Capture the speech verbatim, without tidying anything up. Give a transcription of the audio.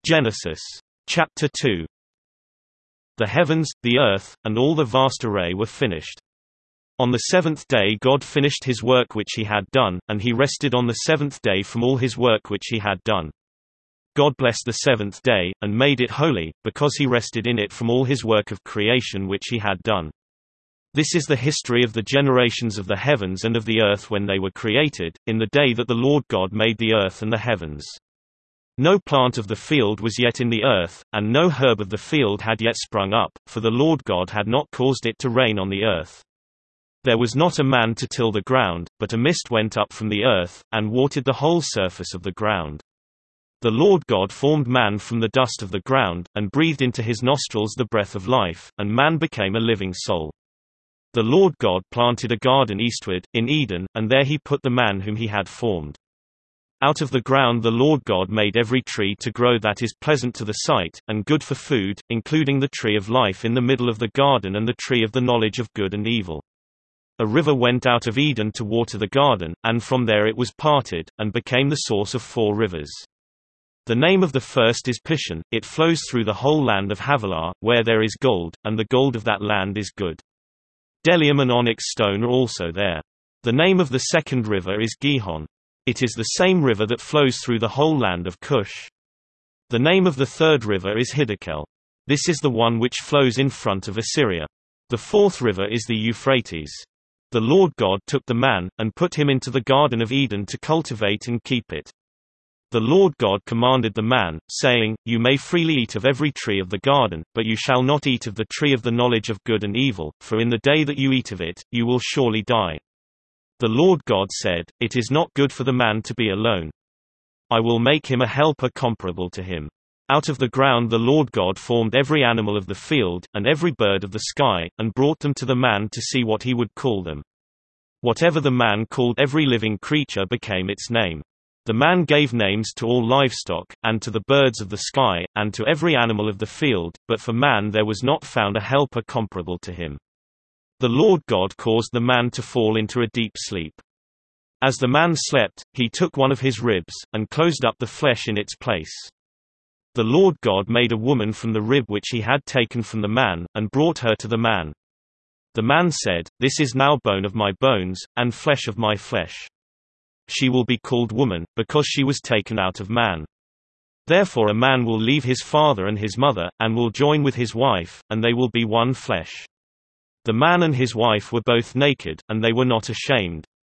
Genesis. Chapter two. The heavens, the earth, and all the vast array were finished. On the seventh day God finished his work which he had done, and he rested on the seventh day from all his work which he had done. God blessed the seventh day, and made it holy, because he rested in it from all his work of creation which he had done. This is the history of the generations of the heavens and of the earth when they were created, in the day that the Lord God made the earth and the heavens. No plant of the field was yet in the earth, and no herb of the field had yet sprung up, for the Lord God had not caused it to rain on the earth. There was not a man to till the ground, but a mist went up from the earth, and watered the whole surface of the ground. The Lord God formed man from the dust of the ground, and breathed into his nostrils the breath of life, and man became a living soul. The Lord God planted a garden eastward, in Eden, and there he put the man whom he had formed. Out of the ground the Lord God made every tree to grow that is pleasant to the sight, and good for food, including the tree of life in the middle of the garden and the tree of the knowledge of good and evil. A river went out of Eden to water the garden, and from there it was parted, and became the source of four rivers. The name of the first is Pishon, it flows through the whole land of Havilah, where there is gold, and the gold of that land is good. Bdellium and onyx stone are also there. The name of the second river is Gihon. It is the same river that flows through the whole land of Cush. The name of the third river is Hiddekel. This is the one which flows in front of Assyria. The fourth river is the Euphrates. The Lord God took the man, and put him into the Garden of Eden to cultivate and keep it. The Lord God commanded the man, saying, You may freely eat of every tree of the garden, but you shall not eat of the tree of the knowledge of good and evil, for in the day that you eat of it, you will surely die. The Lord God said, It is not good for the man to be alone. I will make him a helper comparable to him. Out of the ground the Lord God formed every animal of the field, and every bird of the sky, and brought them to the man to see what he would call them. Whatever the man called every living creature became its name. The man gave names to all livestock, and to the birds of the sky, and to every animal of the field, but for man there was not found a helper comparable to him. The Lord God caused the man to fall into a deep sleep. As the man slept, he took one of his ribs, and closed up the flesh in its place. The Lord God made a woman from the rib which he had taken from the man, and brought her to the man. The man said, This is now bone of my bones, and flesh of my flesh. She will be called woman, because she was taken out of man. Therefore a man will leave his father and his mother, and will join with his wife, and they will be one flesh. The man and his wife were both naked, and they were not ashamed.